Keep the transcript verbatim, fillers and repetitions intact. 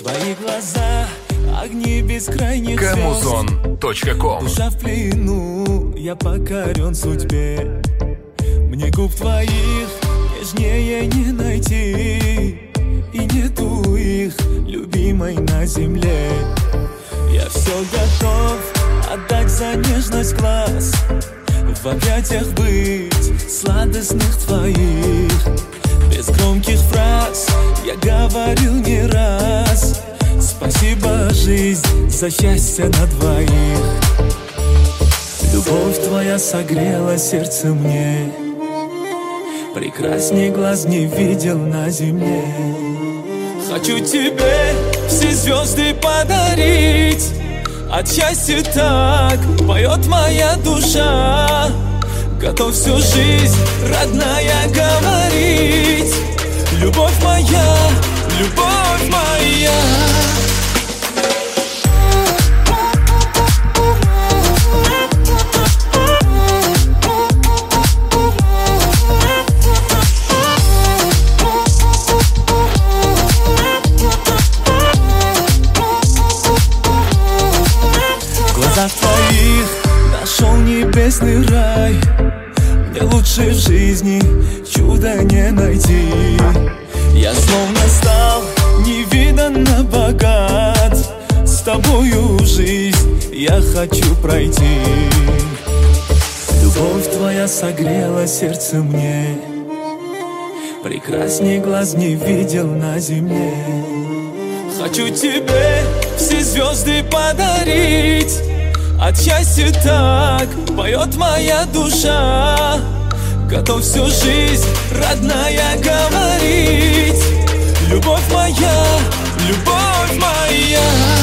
Твои глаза, огни бескрайних звезд. Коммузон точка ком. Душа в плену, я покорен судьбе. Мне губ твоих нежнее не найти, и нету их, любимой, на земле. Я все готов отдать за нежность глаз, в объятиях быть сладостных твоих. Без громких фраз я говорил не раз: спасибо, жизнь, за счастье на двоих. Любовь твоя согрела сердце мне, прекрасней глаз не видел на земле. Хочу тебе все звезды подарить, от счастья так поет моя душа. Готов всю жизнь, родная, говорить: любовь моя, любовь моя. В глазах твоих нашел небесный рай. Мне лучше в жизни чуда не найти. Я словно стал невиданно богат. С тобою жизнь я хочу пройти. Любовь твоя согрела сердце мне, прекрасней глаз не видел на земле. Хочу тебе все звезды подарить, от счастья так поет моя душа. Готов всю жизнь, родная, говорить: любовь моя, любовь моя.